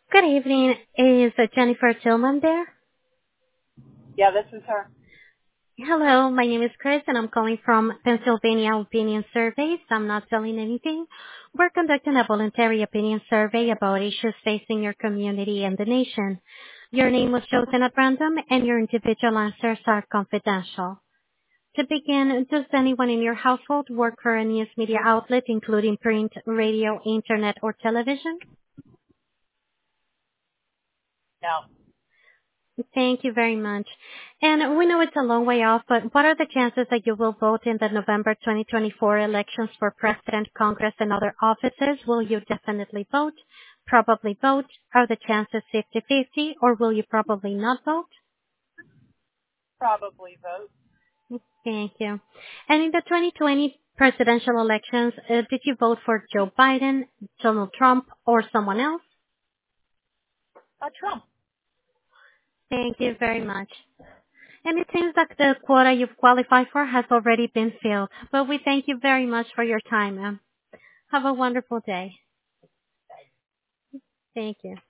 Good evening. Is Jennifer Tillman there? Yeah, this is her. Hello, my name is Chris and I'm calling from Pennsylvania Opinion Surveys. I'm not selling anything. We're conducting a voluntary opinion survey about issues facing your community and the nation. Your name was chosen at random and your individual answers are confidential. To begin, does anyone in your household work for a news media outlet, including print, radio, internet, or television? No. Thank you very much. And we know it's a long way off, but what are the chances that you will vote in the November 2024 elections for President, Congress, and other offices? Will you definitely vote, probably vote? Are the chances 50-50, or will you probably not vote? Probably vote. Thank you. And in the 2020 presidential elections, did you vote for Joe Biden, Donald Trump, or someone else? Trump. Thank you very much. And it seems that the quota you've qualified for has already been filled, but we thank you very much for your time, ma'am. Have a wonderful day. Thank you.